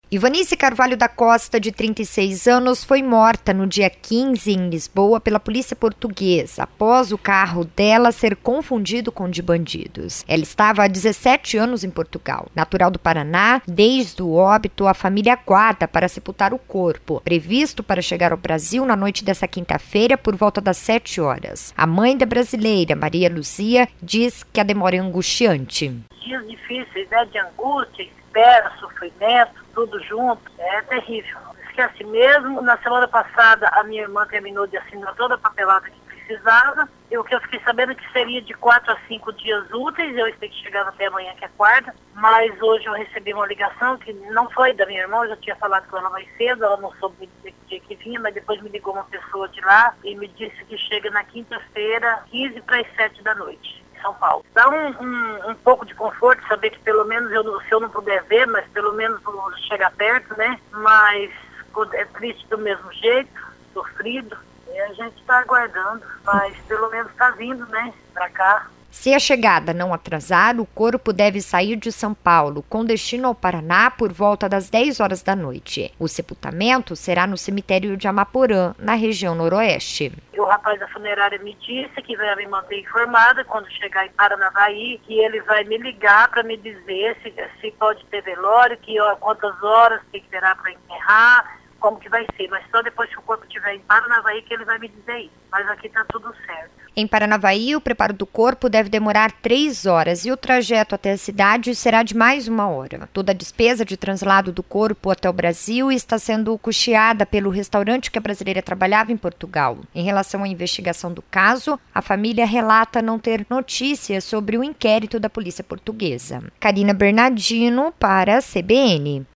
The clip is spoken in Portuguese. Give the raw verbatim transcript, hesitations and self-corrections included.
Ivanice Carvalho da Costa, de trinta e seis anos, foi morta no dia quinze em Lisboa pela polícia portuguesa, após o carro dela ser confundido com de bandidos. Ela estava há dezessete anos em Portugal. Natural do Paraná, desde o óbito, a família aguarda para sepultar o corpo, previsto para chegar ao Brasil na noite dessa quinta-feira por volta das sete horas. A mãe da brasileira, Maria Luzia, diz que a demora é angustiante. Dias difíceis, né, de angústia, espera, sofrimento, tudo junto, é terrível. Esquece mesmo, na semana passada a minha irmã terminou de assinar toda a papelada que precisava, e o que eu fiquei sabendo que seria de quatro a cinco dias úteis, eu tenho que chegar até amanhã, que é quarta, mas hoje eu recebi uma ligação que não foi da minha irmã, eu já tinha falado com ela mais cedo, ela não soube me dizer que dia que vinha, mas depois me ligou uma pessoa de lá e me disse que chega na quinta-feira, quinze para as sete da noite. São Paulo. Dá um, um, um pouco de conforto saber que pelo menos eu, se eu não puder ver, mas pelo menos vou chegar perto, né? Mas é triste do mesmo jeito, sofrido, e a gente está aguardando, mas pelo menos está vindo, né, para cá. Se a chegada não atrasar, o corpo deve sair de São Paulo, com destino ao Paraná, por volta das dez horas da noite. O sepultamento será no cemitério de Amaporã, na região noroeste. O rapaz da funerária me disse que vai me manter informada quando chegar em Paranavaí, que ele vai me ligar para me dizer se, se pode ter velório, que ó, quantas horas tem que esperar para enterrar, como que vai ser, mas só depois que o corpo estiver em Paranavaí que ele vai me dizer isso. Mas aqui está tudo certo. Em Paranavaí, o preparo do corpo deve demorar três horas e o trajeto até a cidade será de mais uma hora. Toda a despesa de translado do corpo até o Brasil está sendo custeada pelo restaurante que a brasileira trabalhava em Portugal. Em relação à investigação do caso, a família relata não ter notícias sobre o inquérito da polícia portuguesa. Karina Bernardino para a C B N.